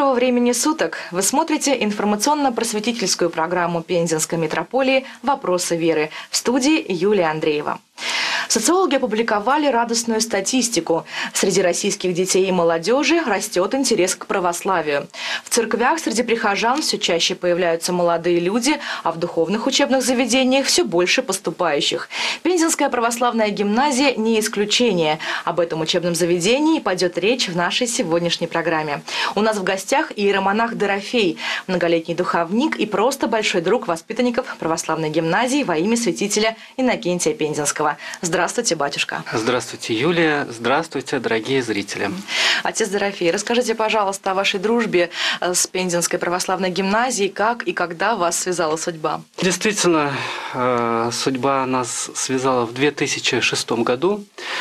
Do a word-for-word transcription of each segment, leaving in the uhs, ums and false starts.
Доброго времени суток! Вы смотрите информационно-просветительскую программу Пензенской митрополии «Вопросы веры». В студии Юлия Андреева. Социологи опубликовали радостную статистику. Среди российских детей и молодежи растет интерес к православию. В церквях среди прихожан все чаще появляются молодые люди, а в духовных учебных заведениях все больше поступающих. Пензенская православная гимназия не исключение. Об этом учебном заведении пойдет речь в нашей сегодняшней программе. У нас в гостях иеромонах Дорофей, многолетний духовник и просто большой друг воспитанников православной гимназии во имя святителя Иннокентия Пензенского. Здравствуйте, батюшка. Здравствуйте, Юлия. Здравствуйте, дорогие зрители. Отец Дорофей, расскажите, пожалуйста, о вашей дружбе с Пензенской православной гимназией, как и когда вас связала судьба? Действительно, судьба нас связала в две тысячи шестом году.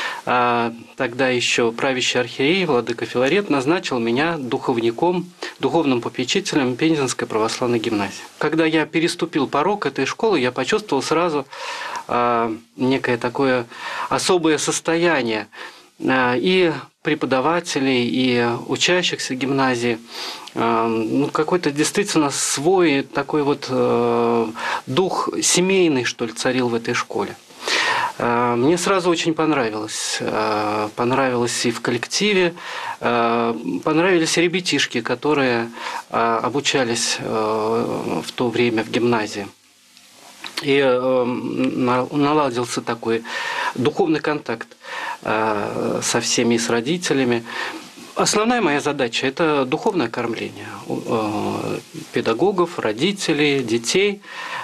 Тогда еще правящий архиерей владыка Филарет назначил меня духовником, духовным попечителем Пензенской православной гимназии. Когда я переступил порог этой школы, я почувствовал сразу некое такое особое состояние и преподавателей, и учащихся гимназии. Ну, какой-то действительно свой такой вот дух семейный, что ли, царил в этой школе. Мне сразу очень понравилось. Понравилось и в коллективе, понравились ребятишки, которые обучались в то время в гимназии. И наладился такой духовный контакт со всеми и с родителями. Основная моя задача – это духовное кормление педагогов, родителей, детей.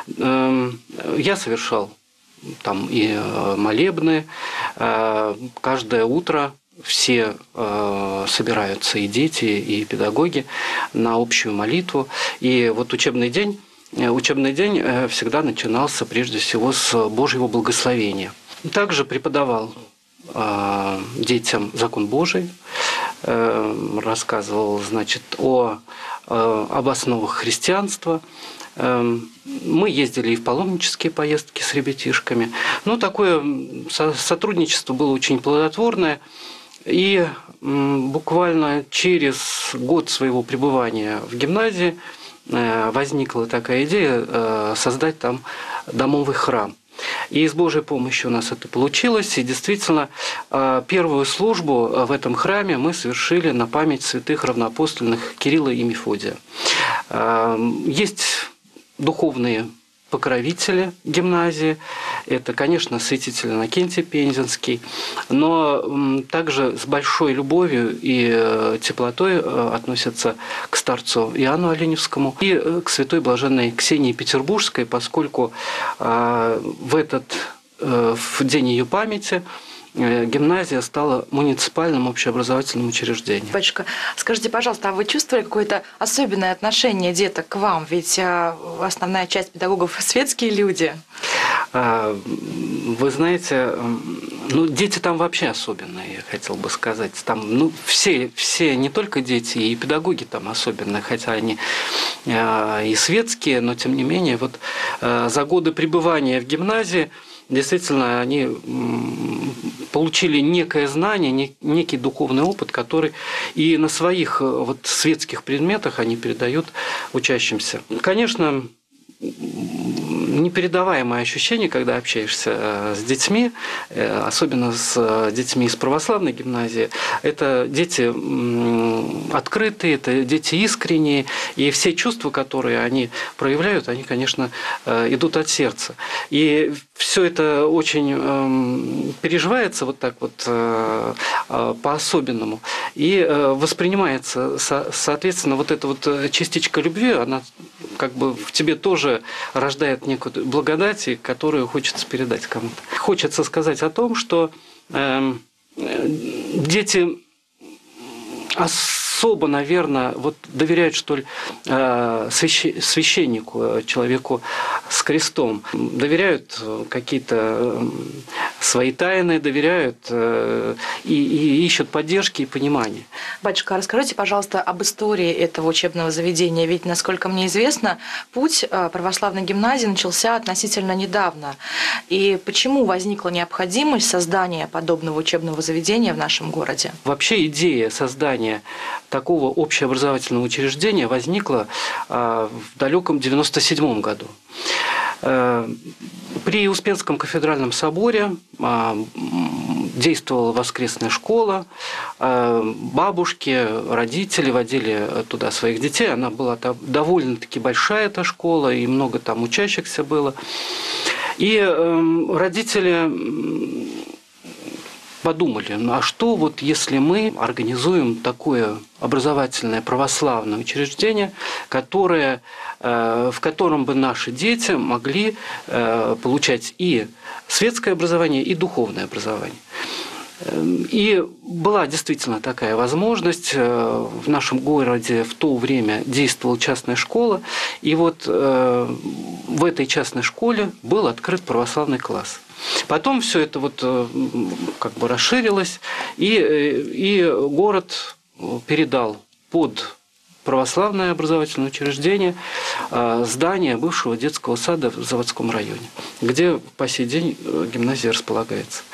Я совершал там и молебны. Каждое утро все собираются, и дети, и педагоги, на общую молитву. И вот учебный день Учебный день всегда начинался прежде всего с Божьего благословения. Также преподавал детям закон Божий, рассказывал, значит, о, об основах христианства. Мы ездили и в паломнические поездки с ребятишками. Ну, такое сотрудничество было очень плодотворное. И буквально через год своего пребывания в гимназии возникла такая идея создать там домовый храм. И с Божьей помощью у нас это получилось. И действительно, первую службу в этом храме мы совершили на память святых равноапостольных Кирилла и Мефодия. Есть духовные покровители гимназии. Это, конечно, святитель Иннокентий Пензенский, но также с большой любовью и теплотой относятся к старцу Иоанну Оленевскому и к святой блаженной Ксении Петербургской, поскольку в этот в день ее памяти гимназия стала муниципальным общеобразовательным учреждением. Батюшка, скажите, пожалуйста, а вы чувствовали какое-то особенное отношение деток к вам? Ведь основная часть педагогов – светские люди. Вы знаете, ну, дети там вообще особенные, я хотел бы сказать. Там, ну, все, все, не только дети, и педагоги там особенные, хотя они и светские, но тем не менее, вот за годы пребывания в гимназии действительно они получили некое знание, некий духовный опыт, который и на своих вот светских предметах они передают учащимся. Конечно, непередаваемое ощущение, когда общаешься с детьми, особенно с детьми из православной гимназии. Это дети открытые, это дети искренние, и все чувства, которые они проявляют, они, конечно, идут от сердца. И все это очень переживается вот так вот по-особенному. И воспринимается, соответственно, вот эта вот частичка любви, она как бы в тебе тоже рождает некую благодать, которую хочется передать кому-то. Хочется сказать о том, что э, дети особо, наверное, вот доверяют, что ли, священнику, человеку с крестом, доверяют какие-то свои тайны, доверяют и, и ищут поддержки и понимания. Батюшка, расскажите, пожалуйста, об истории этого учебного заведения. Ведь, насколько мне известно, путь православной гимназии начался относительно недавно. И почему возникла необходимость создания подобного учебного заведения в нашем городе? Вообще идея создания такого общеобразовательного учреждения возникла в далеком девяносто седьмом году. При Успенском кафедральном соборе действовала воскресная школа, бабушки, родители водили туда своих детей, она была довольно-таки большая, эта школа, и много там учащихся было. И родители подумали, ну а что вот если мы организуем такое образовательное православное учреждение, которое, в котором бы наши дети могли получать и светское образование, и духовное образование. И была действительно такая возможность. В нашем городе в то время действовала частная школа, и вот в этой частной школе был открыт православный класс. Потом все это вот как бы расширилось, и, и город передал под православное образовательное учреждение здание бывшего детского сада в Заводском районе, где по сей день гимназия располагается.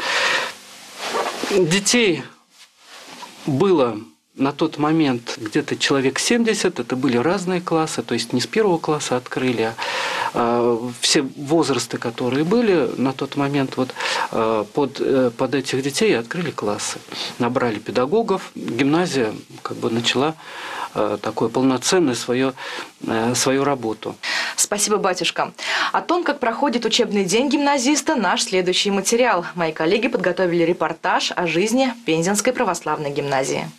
Детей было на тот момент где-то человек семьдесят, это были разные классы, то есть не с первого класса открыли, а все возрасты, которые были на тот момент, вот, под, под этих детей открыли классы, набрали педагогов, гимназия как бы начала такое полноценное свое, свою работу. Спасибо, батюшка. О том, как проходит учебный день гимназиста, наш следующий материал. Мои коллеги подготовили репортаж о жизни Пензенской православной гимназии.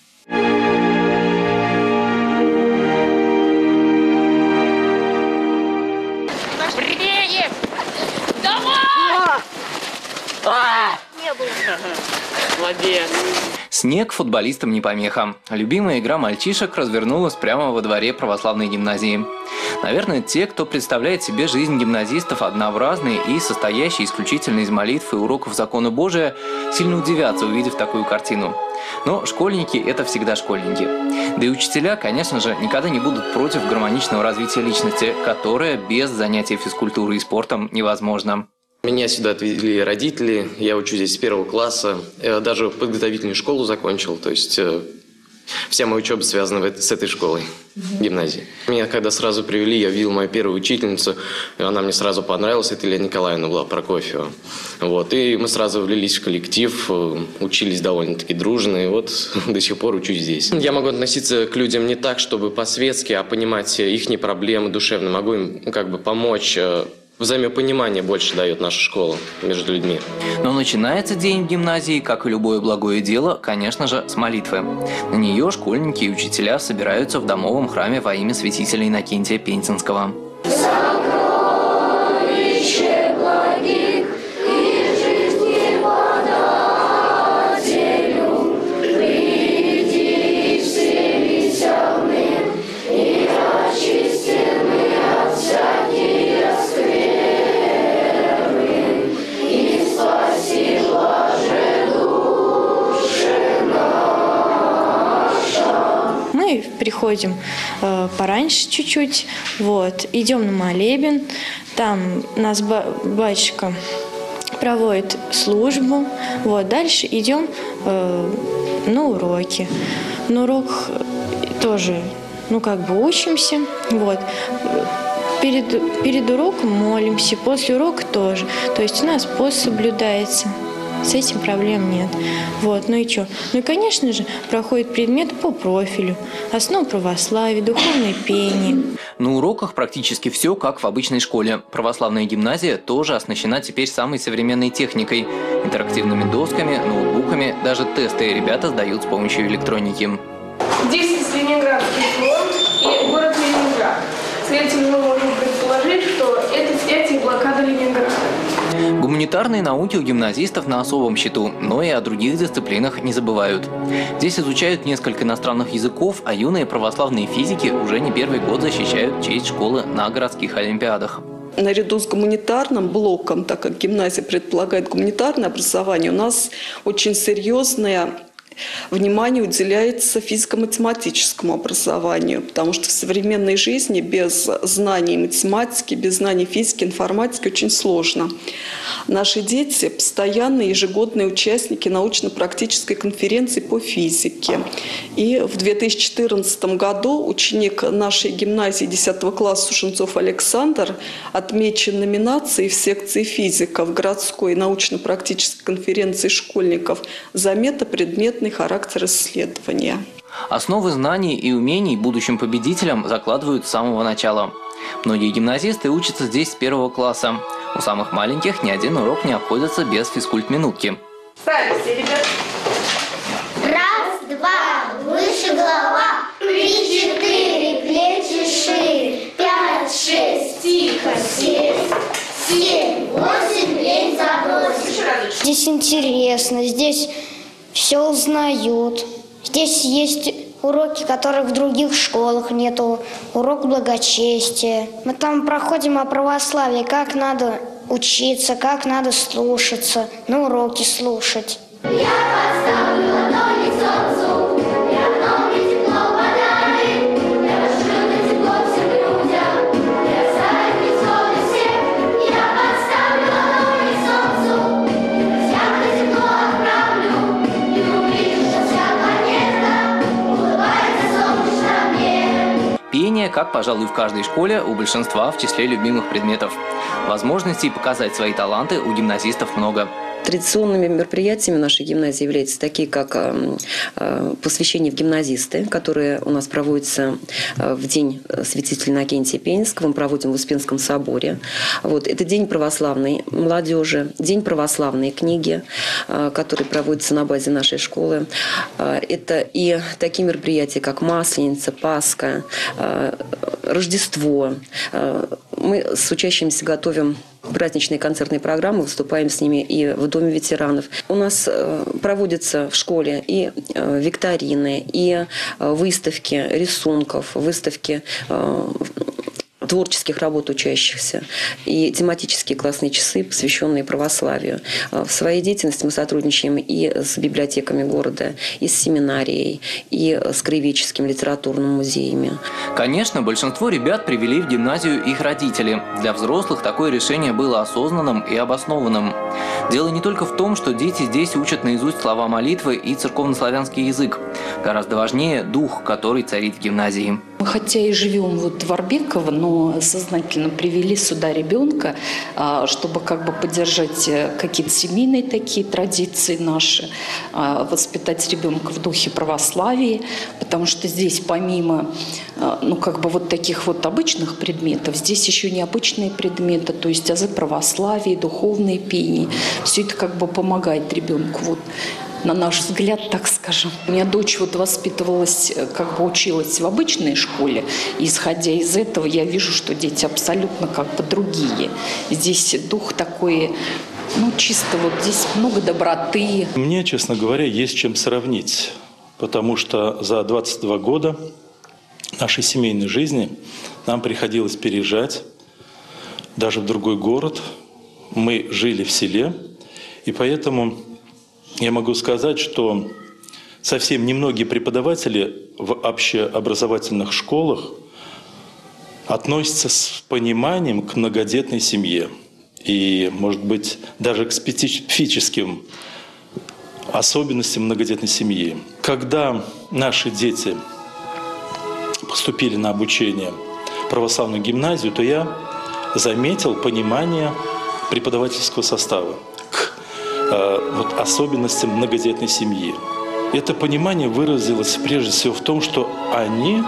Быстрее! Давай! А! Не было. Молодец. Снег футболистам не помеха. Любимая игра мальчишек развернулась прямо во дворе православной гимназии. Наверное, те, кто представляет себе жизнь гимназистов однообразной и состоящей исключительно из молитв и уроков закона Божия, сильно удивятся, увидев такую картину. Но школьники – это всегда школьники. Да и учителя, конечно же, никогда не будут против гармоничного развития личности, которое без занятий физкультурой и спортом невозможно. Меня сюда отвели родители, я учусь здесь с первого класса, я даже подготовительную школу закончил, то есть э, вся моя учеба связана с этой школой, гимназии. Меня когда сразу привели, я видел мою первую учительницу, и она мне сразу понравилась, это Илья Николаевна была Прокофьева. Вот, и мы сразу влились в коллектив, учились довольно-таки дружно, и вот до сих пор учусь здесь. Я могу относиться к людям не так, чтобы по-светски, а понимать их проблемы душевно, могу им ну, как бы помочь. Взаимопонимание больше дает наша школа между людьми. Но начинается день в гимназии, как и любое благое дело, конечно же, с молитвы. На нее школьники и учителя собираются в домовом храме во имя святителя Иннокентия Пензенского. Сокровище благих и жизни подателю, приди все веселые и очистены от всяких скверны, и спаси блаже души наша. Мы приходим э, пораньше чуть-чуть, вот, идем на молебен, там нас батюшка проводит службу, вот, дальше идем э, на уроки. На урок тоже, ну, как бы учимся, вот. Перед, перед уроком молимся, после урока тоже, то есть у нас пост соблюдается. С этим проблем нет. Вот, ну и что? Ну и, конечно же, проходит предмет по профилю. Основа православия, духовное пение. На уроках практически все как в обычной школе. Православная гимназия тоже оснащена теперь самой современной техникой. Интерактивными досками, ноутбуками, даже тесты ребята сдают с помощью электроники. Здесь Ленинградский фронт и город Ленинград. Следовательно, мы можем предположить, что это взятие блокады Ленинграда. Гуманитарные науки у гимназистов на особом счету, но и о других дисциплинах не забывают. Здесь изучают несколько иностранных языков, а юные православные физики уже не первый год защищают честь школы на городских олимпиадах. наряду с гуманитарным блоком, так как гимназия предполагает гуманитарное образование, у нас очень серьезное внимание уделяется физико-математическому образованию, потому что в современной жизни без знаний математики, без знаний физики, информатики очень сложно. Наши дети – постоянные ежегодные участники научно-практической конференции по физике. И в две тысячи четырнадцатом году ученик нашей гимназии десятого класса Сушенцов Александр отмечен номинацией в секции физика в городской научно-практической конференции школьников за метапредметный характер исследования. Основы знаний и умений будущим победителям закладывают с самого начала. Многие гимназисты учатся здесь с первого класса. У самых маленьких ни один урок не обходится без физкульт-минутки. Ставим все, ребят. Раз, два, выше голова. Три, четыре, плечи шире. Пять, шесть, тихо, сесть. Семь, восемь, лень забросить. Здесь интересно, здесь все узнают. Здесь есть уроки, которых в других школах нету. Урок благочестия. Мы там проходим о православии, как надо учиться, как надо слушаться, на уроки слушать. Я поставлю ладони к солнцу, и окном мне тепло подарит. Я пошлю на тепло всем людям, и оставит невзгоды всех. Я поставлю ладони к солнцу, и друзьям на тепло отправлю. И увидишь, что вся планета улыбается солнечно мне. Пение, как, пожалуй, в каждой школе, у большинства в числе любимых предметов. Возможностей показать свои таланты у гимназистов много. Традиционными мероприятиями нашей гимназии являются такие, как посвящение в гимназисты, которые у нас проводятся в день святителя Иннокентия Пензенского. Мы проводим в Успенском соборе. Вот. Это день православной молодежи, день православной книги, который проводится на базе нашей школы. Это и такие мероприятия, как Масленица, Пасха, Рождество. Мы с учащимися готовим праздничные концертные программы, выступаем с ними и в Доме ветеранов. У нас проводятся в школе и викторины, и выставки рисунков, выставки творческих работ учащихся и тематические классные часы, посвященные православию. В своей деятельности мы сотрудничаем и с библиотеками города, и с семинарией, и с краеведческим литературным музеями. Конечно, большинство ребят привели в гимназию их родители. Для взрослых такое решение было осознанным и обоснованным. Дело не только в том, что дети здесь учат наизусть слова молитвы и церковнославянский язык. Гораздо важнее дух, который царит в гимназии. Мы хотя и живем вот в Орбеково, но сознательно привели сюда ребенка, чтобы как бы поддержать какие-то семейные такие традиции наши, воспитать ребенка в духе православия, потому что здесь помимо ну, как бы вот таких вот обычных предметов, здесь еще необычные предметы, то есть азы православия, духовные пения. Все это как бы помогает ребенку. Вот. На наш взгляд, так скажем. У меня дочь вот воспитывалась, как бы училась в обычной школе. И, исходя из этого, я вижу, что дети абсолютно как бы другие. Здесь дух такой, ну, чисто вот здесь много доброты. Мне, честно говоря, есть чем сравнить. Потому что за двадцать два года нашей семейной жизни нам приходилось переезжать даже в другой город. Мы жили в селе, и поэтому я могу сказать, что совсем немногие преподаватели в общеобразовательных школах относятся с пониманием к многодетной семье и, может быть, даже к специфическим особенностям многодетной семьи. Когда наши дети поступили на обучение в православную гимназию, то я заметил понимание преподавательского состава к э, вот, особенностям многодетной семьи. Это понимание выразилось прежде всего в том, что они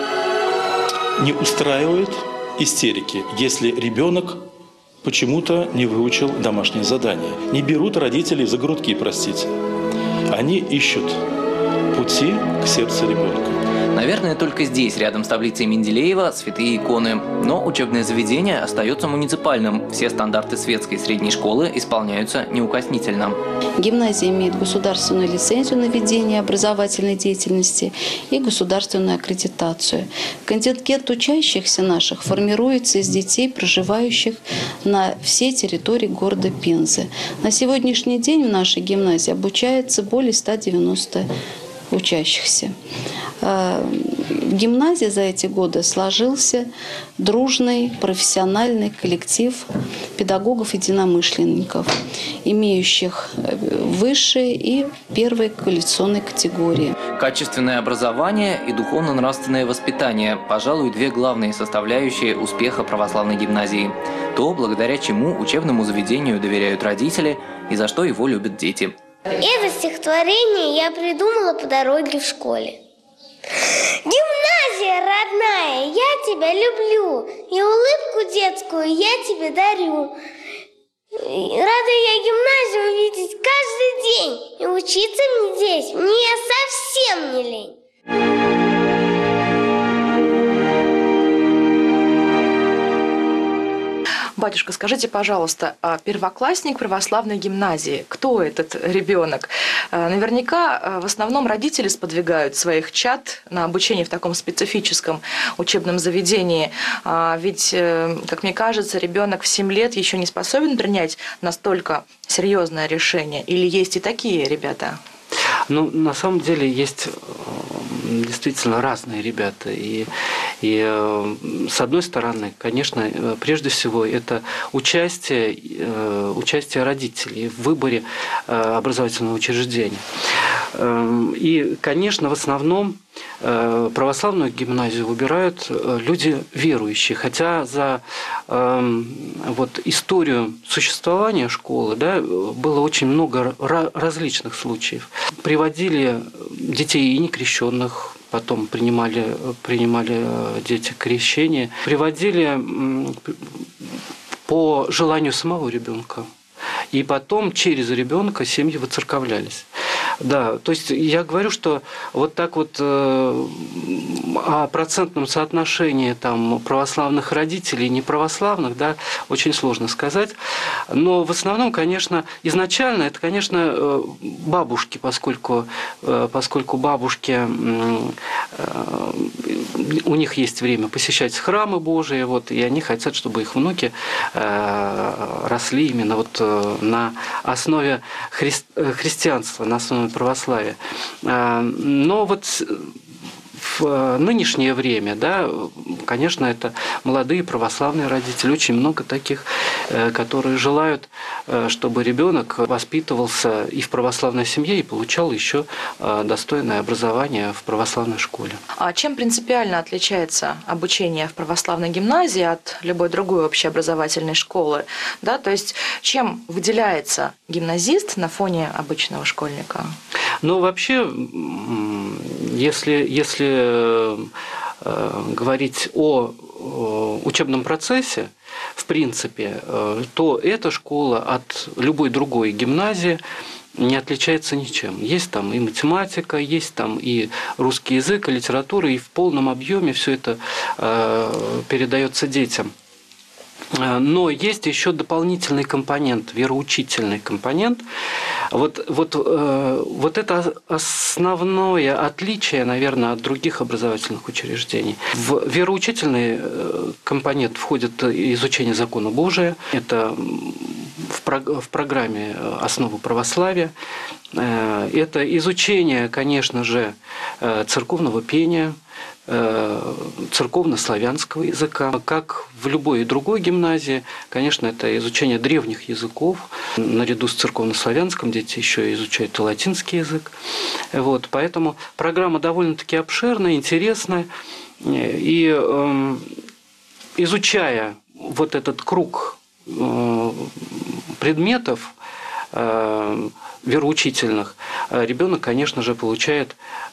не устраивают истерики, если ребенок почему-то не выучил домашнее задание. Не берут родителей за грудки, простите. Они ищут пути к сердцу ребенка. Наверное, только здесь, рядом с таблицей Менделеева, святые иконы. Но учебное заведение остается муниципальным. Все стандарты светской средней школы исполняются неукоснительно. Гимназия имеет государственную лицензию на ведение образовательной деятельности и государственную аккредитацию. Контингент учащихся наших формируется из детей, проживающих на всей территории города Пензы. На сегодняшний день в нашей гимназии обучается более ста девяноста учащихся. В гимназии за эти годы сложился дружный профессиональный коллектив педагогов-единомышленников, имеющих высшие и первые квалификационные категории. Качественное образование и духовно-нравственное воспитание – пожалуй, две главные составляющие успеха православной гимназии. То, благодаря чему учебному заведению доверяют родители и за что его любят дети. Это стихотворение я придумала по дороге в школе. Гимназия родная, я тебя люблю, и улыбку детскую я тебе дарю. Рада я гимназию увидеть каждый день, и учиться мне здесь мне совсем не лень. Батюшка, скажите, пожалуйста, а первоклассник православной гимназии, кто этот ребенок? Наверняка в основном родители сподвигают своих чад на обучение в таком специфическом учебном заведении. Ведь, как мне кажется, ребенок в семь лет еще не способен принять настолько серьезное решение. Или есть и такие ребята? Ну, на самом деле есть действительно разные ребята. И, и с одной стороны, конечно, прежде всего, это участие, участие родителей в выборе образовательного учреждения. И, конечно, в основном православную гимназию выбирают люди верующие, хотя за э, вот, историю существования школы, да, было очень много различных случаев. Приводили детей и некрещенных, потом принимали, принимали дети крещение, приводили по желанию самого ребенка. И потом через ребенка семьи воцерковлялись. Да, то есть я говорю, что вот так вот э, о процентном соотношении там, православных родителей и неправославных, да, очень сложно сказать. Но в основном, конечно, изначально это, конечно, бабушки, поскольку, поскольку бабушки, э, у них есть время посещать храмы Божии, вот, и они хотят, чтобы их внуки э, росли именно вот на основе хри... христианства, на основе православия. Но вот в нынешнее время, да, конечно, это молодые православные родители, очень много таких, которые желают, чтобы ребенок воспитывался и в православной семье, и получал еще достойное образование в православной школе. А чем принципиально отличается обучение в православной гимназии от любой другой общеобразовательной школы? Да, то есть чем выделяется гимназист на фоне обычного школьника? Ну, вообще, если, если э, говорить о, о учебном процессе, в принципе, э, то эта школа от любой другой гимназии не отличается ничем. Есть там и математика, есть там и русский язык, и литература, и в полном объеме все это э, передается детям. Но есть еще дополнительный компонент, вероучительный компонент. Вот, вот, вот это основное отличие, наверное, от других образовательных учреждений. В вероучительный компонент входит изучение закона Божия. Это в программе «Основы православия». Это изучение, конечно же, церковного пения, церковно-славянского языка. Как в любой другой гимназии, конечно, это изучение древних языков. Наряду с церковно-славянским дети еще изучают и латинский язык. Вот, поэтому программа довольно-таки обширная, интересная. И э, изучая вот этот круг э, предметов, вероучительных, ребенок, конечно же, получает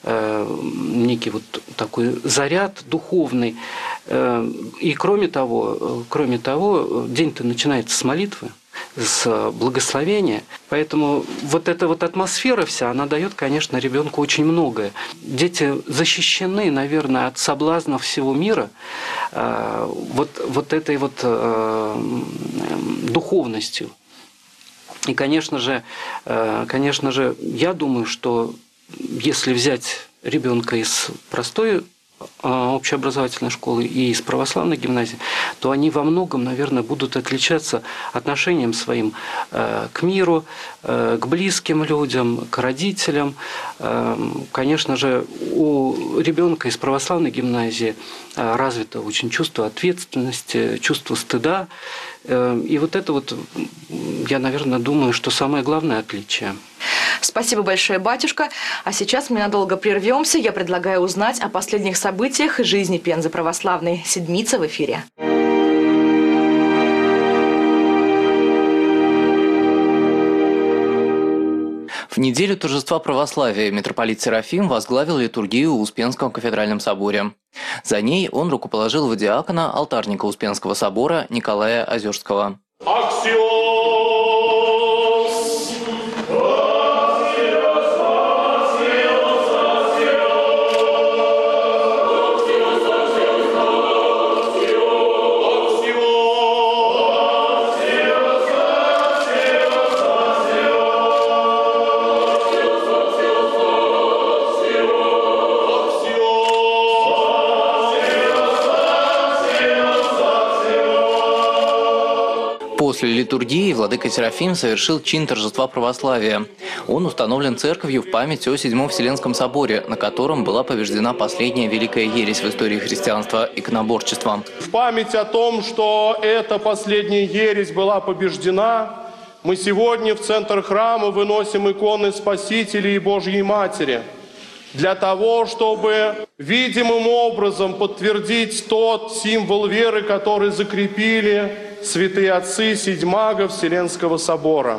некий вот такой заряд духовный. И кроме того, кроме того, день-то начинается с молитвы. с благословения. Поэтому вот эта вот атмосфера вся, она дает, конечно, ребенку очень многое. Дети защищены, наверное, от соблазнов всего мира э, вот, вот этой вот э, духовностью. И, конечно же, э, конечно же, я думаю, что если взять ребенка из простой общеобразовательной школы и из православной гимназии, то они во многом, наверное, будут отличаться отношением своим к миру, к близким людям, к родителям. Конечно же, у ребенка из православной гимназии развито очень чувство ответственности, чувство стыда. И вот это вот, я, наверное, думаю, что самое главное отличие. Спасибо большое, батюшка. А сейчас мы надолго прервемся. Я предлагаю узнать о последних событиях жизни Пензы православной. Седмица в эфире. В неделю торжества православия митрополит Серафим возглавил литургию в Успенском кафедральном соборе. За ней он рукоположил в диакона алтарника Успенского собора Николая Озерского. После литургии владыка Серафим совершил чин торжества православия. Он установлен церковью в память о Седьмом Вселенском соборе, на котором была побеждена последняя великая ересь в истории христианства – иконоборчество. В память о том, что эта последняя ересь была побеждена, мы сегодня в центр храма выносим иконы Спасителя и Божьей Матери, для того, чтобы видимым образом подтвердить тот символ веры, который закрепили святые отцы Седьмаго Вселенского собора.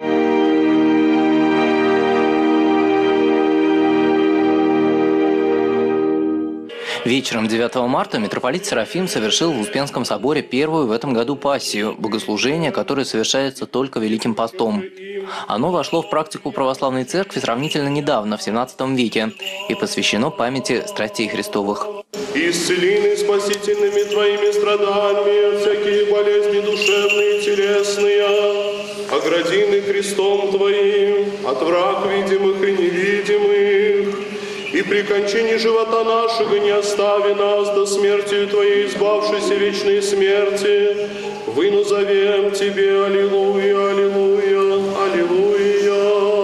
Вечером девятого марта митрополит Серафим совершил в Успенском соборе первую в этом году пассию, богослужение, которое совершается только Великим постом. Оно вошло в практику православной церкви сравнительно недавно, в семнадцатом веке, и посвящено памяти страстей Христовых. «Исцелены спасительными Твоими страданиями всякие болезни душевные и телесные, оградины крестом Твоим от враг видимых и невидимых, и при кончине живота нашего не остави нас до смертью Твоей, избавшейся вечной смерти. Вы назовем Тебе аллилуйя, аллилуйя, аллилуйя».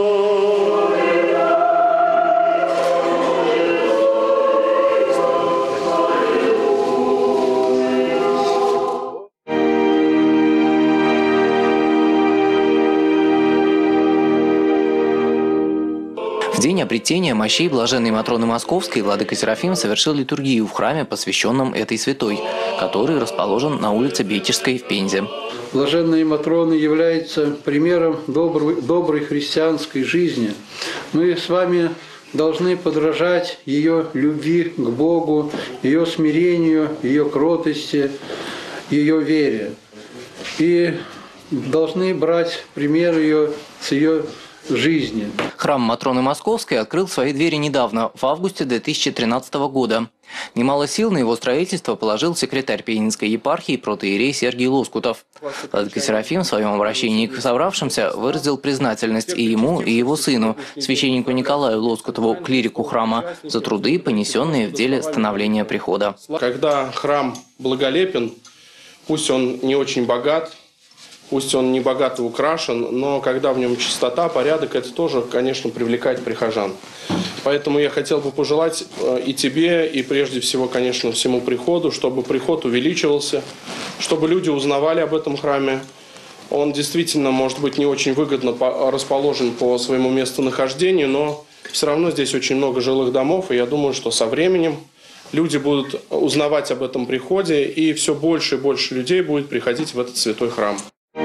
В день обретения мощей блаженной Матроны Московской владыка Серафим совершил литургию в храме, посвященном этой святой, который расположен на улице Бейтежской в Пензе. Блаженная Матрона является примером доброй, доброй христианской жизни. Мы с вами должны подражать ее любви к Богу, ее смирению, ее кротости, ее вере. И должны брать пример ее с ее жизни. Храм Матроны Московской открыл свои двери недавно, в августе две тысячи тринадцатого года. Немало сил на его строительство положил секретарь Пензенской епархии протоиерей Сергий Лоскутов. Владыка Серафим в своем обращении к собравшимся выразил признательность и ему, и его сыну, священнику Николаю Лоскутову, клирику храма, за труды, понесенные в деле становления прихода. Когда храм благолепен, пусть он не очень богат, пусть он не богато украшен, но когда в нем чистота, порядок, это тоже, конечно, привлекает прихожан. Поэтому я хотел бы пожелать и тебе, и прежде всего, конечно, всему приходу, чтобы приход увеличивался, чтобы люди узнавали об этом храме. Он действительно, может быть, не очень выгодно расположен по своему местонахождению, но все равно здесь очень много жилых домов, и я думаю, что со временем люди будут узнавать об этом приходе, и все больше и больше людей будет приходить в этот святой храм.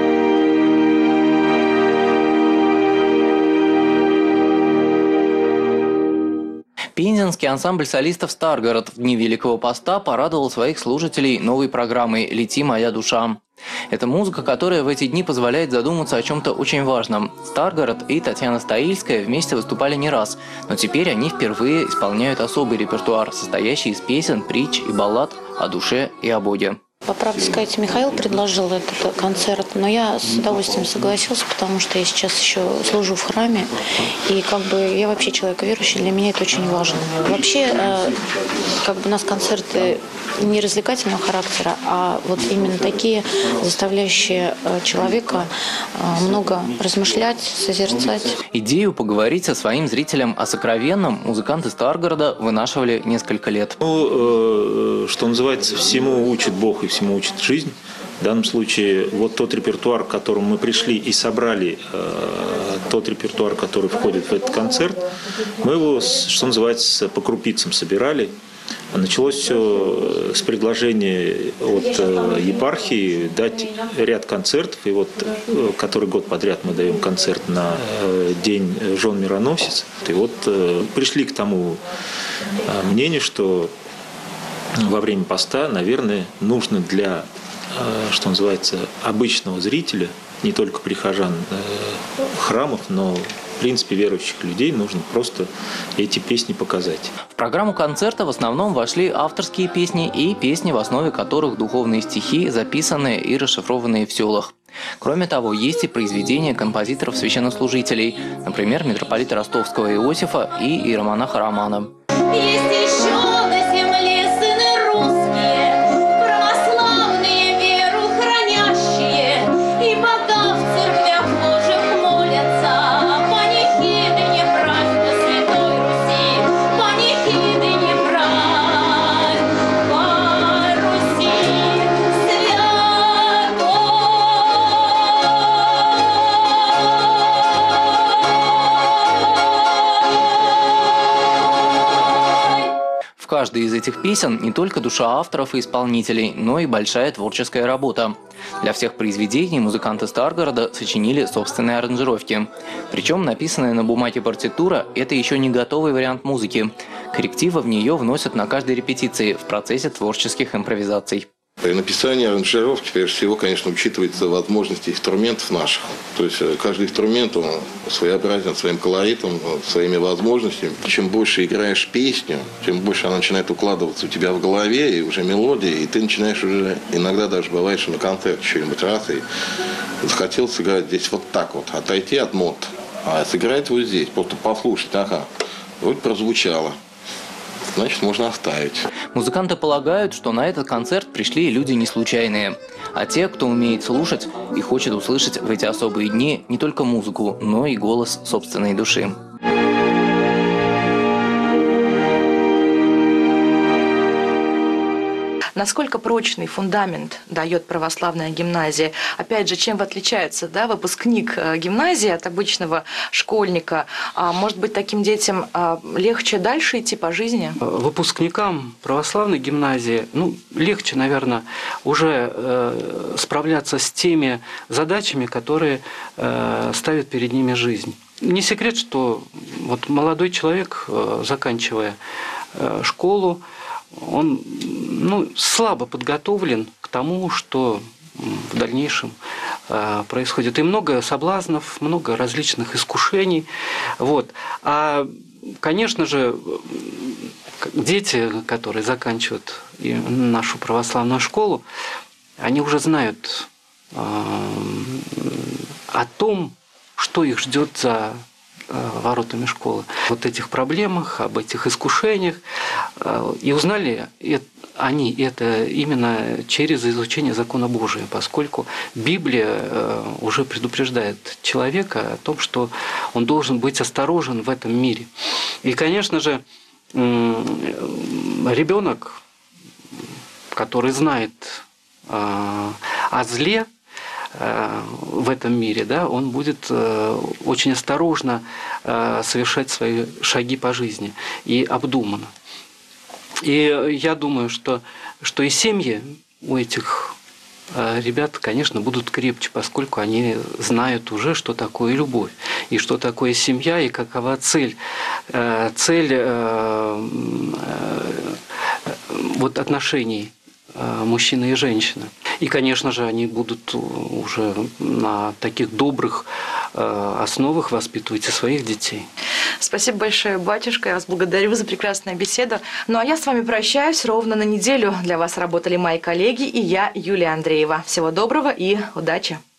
Пензенский ансамбль солистов «Старгород» в дни Великого Поста порадовал своих слушателей новой программой «Лети, моя душа». Это музыка, которая в эти дни позволяет задуматься о чем-то очень важном. Старгород и Татьяна Стоильская вместе выступали не раз, но теперь они впервые исполняют особый репертуар, состоящий из песен, притч и баллад о душе и о Боге. По правде сказать, Михаил предложил этот концерт, но я с удовольствием согласился, потому что я сейчас еще служу в храме, и как бы я вообще человек верующий, для меня это очень важно. Вообще, как бы у нас концерты не развлекательного характера, а вот именно такие, заставляющие человека много размышлять, созерцать. Идею поговорить со своим зрителем о сокровенном музыканты Старгорода вынашивали несколько лет. Ну, что называется, всему учит Бог и всему учит жизнь. В данном случае вот тот репертуар, к которому мы пришли и собрали, э, тот репертуар, который входит в этот концерт, мы его, что называется, по крупицам собирали. Началось все с предложения от э, епархии дать ряд концертов. И вот э, который год подряд мы даем концерт на э, День жен мироносец. И вот э, пришли к тому э, мнению, что во время поста, наверное, нужно для, что называется, обычного зрителя, не только прихожан храмов, но, в принципе, верующих людей, нужно просто эти песни показать. В программу концерта в основном вошли авторские песни и песни, в основе которых духовные стихи, записанные и расшифрованные в селах. Кроме того, есть и произведения композиторов-священнослужителей, например, митрополита Ростовского Иосифа и иеромонаха Романа. В каждой из этих песен не только душа авторов и исполнителей, но и большая творческая работа. Для всех произведений музыканты Старгорода сочинили собственные аранжировки. Причем написанная на бумаге партитура – это еще не готовый вариант музыки. Коррективы в нее вносят на каждой репетиции в процессе творческих импровизаций. При написании аранжировки, прежде всего, конечно, учитывается возможности инструментов наших. То есть каждый инструмент, он своеобразен своим колоритом, своими возможностями. Чем больше играешь песню, тем больше она начинает укладываться у тебя в голове, и уже мелодия, и ты начинаешь уже, иногда даже бывает, что на концерте что-нибудь раз, и захотел сыграть здесь вот так вот, отойти от нот, а сыграть вот здесь, просто послушать, ага, вот прозвучало. Значит, можно оставить. Музыканты полагают, что на этот концерт пришли люди не случайные, а те, кто умеет слушать и хочет услышать в эти особые дни не только музыку, но и голос собственной души. Насколько прочный фундамент дает православная гимназия? Опять же, чем отличается, да, выпускник гимназии от обычного школьника? А может быть, таким детям легче дальше идти по жизни? Выпускникам православной гимназии, ну, легче, наверное, уже э, справляться с теми задачами, которые э, ставит перед ними жизнь. Не секрет, что вот молодой человек, э, заканчивая э, школу, он, ну, слабо подготовлен к тому, что в дальнейшем э, происходит. И много соблазнов, много различных искушений. Вот. А, конечно же, дети, которые заканчивают нашу православную школу, они уже знают э, о том, что их ждет за воротами школы. Вот этих проблемах, об этих искушениях. И узнали они это именно через изучение закона Божия, поскольку Библия уже предупреждает человека о том, что он должен быть осторожен в этом мире. И, конечно же, ребенок, который знает о зле в этом мире, да, он будет очень осторожно совершать свои шаги по жизни и обдуманно. И я думаю, что, что и семьи у этих ребят, конечно, будут крепче, поскольку они знают уже, что такое любовь, и что такое семья, и какова цель, цель вот отношений мужчина и женщина. И, конечно же, они будут уже на таких добрых основах воспитывать и своих детей. Спасибо большое, батюшка. Я вас благодарю за прекрасную беседу. Ну а я с вами прощаюсь ровно на неделю. Для вас работали мои коллеги и я, Юлия Андреева. Всего доброго и удачи!